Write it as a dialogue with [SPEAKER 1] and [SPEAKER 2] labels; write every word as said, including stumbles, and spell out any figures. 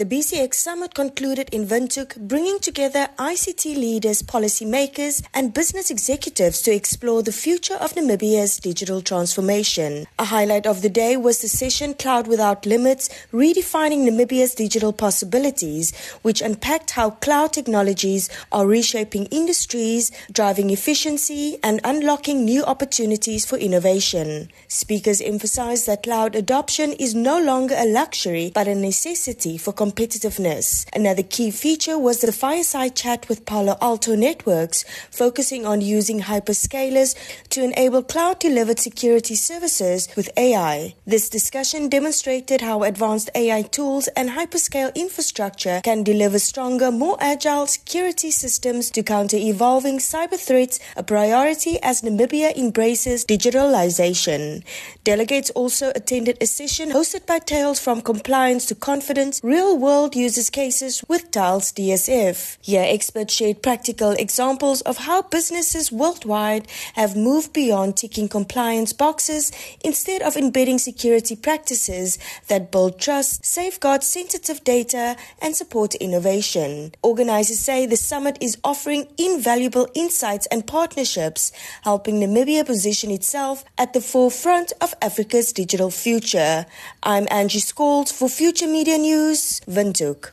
[SPEAKER 1] The B C X Summit concluded in Windhoek, bringing together I C T leaders, policymakers and business executives to explore the future of Namibia's digital transformation. A highlight of the day was the session Cloud Without Limits, Redefining Namibia's Digital Possibilities, which unpacked how cloud technologies are reshaping industries, driving efficiency and unlocking new opportunities for innovation. Speakers emphasized that cloud adoption is no longer a luxury but a necessity for competitiveness. Another key feature was the fireside chat with Palo Alto Networks, focusing on using hyperscalers to enable cloud-delivered security services with A I. This discussion demonstrated how advanced A I tools and hyperscale infrastructure can deliver stronger, more agile security systems to counter evolving cyber threats, a priority as Namibia embraces digitalization. Delegates also attended a session hosted by Tales from Compliance to Confidence, real-world users cases with Tiles D S F. Here, experts shared practical examples of how businesses worldwide have moved beyond ticking compliance boxes instead of embedding security practices that build trust, safeguard sensitive data, and support innovation. Organizers say the summit is offering invaluable insights and partnerships, helping Namibia position itself at the forefront of Africa's digital future. I'm Angie Scholes for Future Media News, Windhoek.